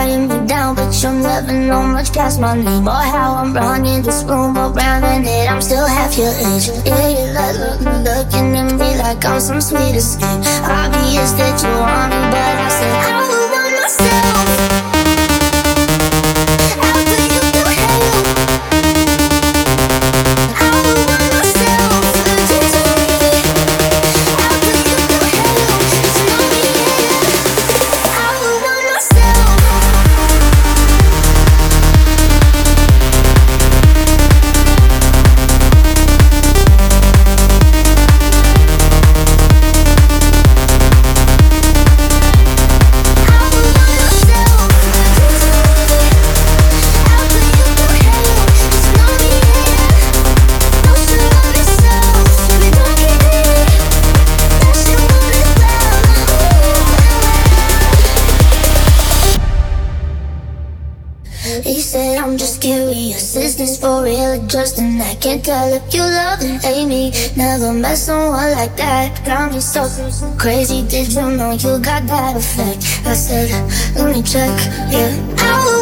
writing me down, but you'll never know much past my name or how I'm running this room around and it. I'm still half your age. Yeah, you're looking at me like I'm some sweet escape. Obvious that you want me, but I said I will run myself. After you do hell, I will run myself. Listen to me. After you do hell, it's not me. I will run myself. He said I'm just curious, is this for real or just an act? Can't tell if you love and hate me. Never met someone like that. Got me so crazy, did you know you got that effect? I said, let me check, yeah.